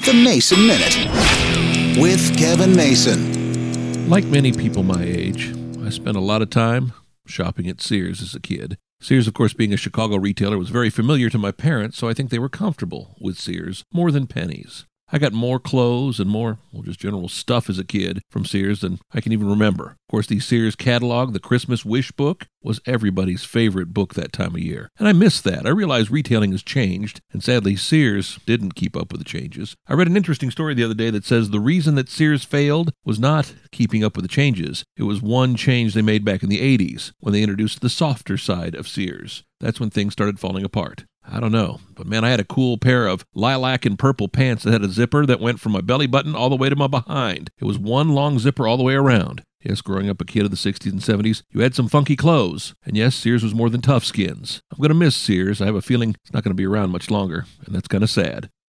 The Mason Minute with Kevin Mason. Like many people my age, I spent a lot of time shopping at Sears as a kid. Sears, of course, being a Chicago retailer, was very familiar to my parents, so I think they were comfortable with Sears more than Penny's. I got more clothes and more, just general stuff as a kid from Sears than I can even remember. Of course, the Sears catalog, the Christmas Wish book, was everybody's favorite book that time of year. And I miss that. I realize retailing has changed, and sadly, Sears didn't keep up with the changes. I read an interesting story the other day that says the reason that Sears failed was not keeping up with the changes. It was one change they made back in the 80s, when they introduced the softer side of Sears. That's when things started falling apart. I don't know, but man, I had a cool pair of lilac and purple pants that had a zipper that went from my belly button all the way to my behind. It was one long zipper all the way around. Yes, growing up a kid of the 60s and 70s, you had some funky clothes. And yes, Sears was more than Tough Skins. I'm going to miss Sears. I have a feeling it's not going to be around much longer, and that's kind of sad.